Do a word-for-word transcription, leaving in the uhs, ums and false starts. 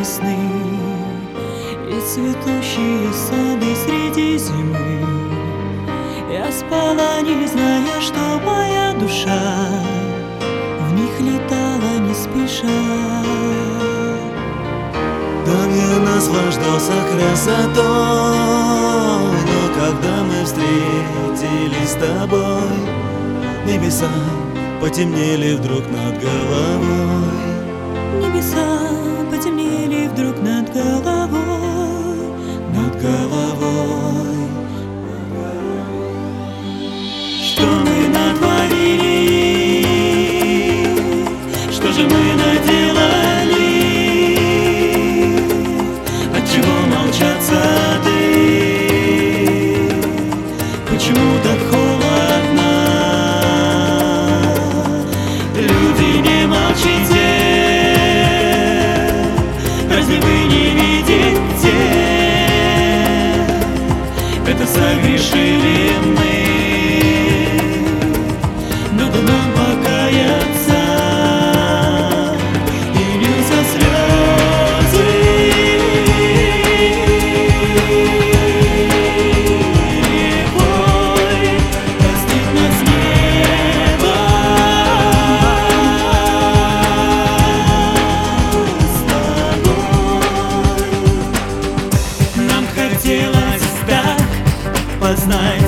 весны и цветущие сады среди зимы. Я спала, не зная, что моя душа в них летала не спеша. Там я наслаждался красотой, но когда мы встретились с тобой, небеса потемнели вдруг над головой. Небеса потемнели вдруг над головой, над головой. Что мы натворили? Что же мы наделали? Отчего молчат сады? Почему так холодно? Люди, не молчите. Разве вы не видите? Это согрешили мы. Надо нам покаяться и льются слезы. Рекой растет нас небо с тобой. Нам хотелось так познать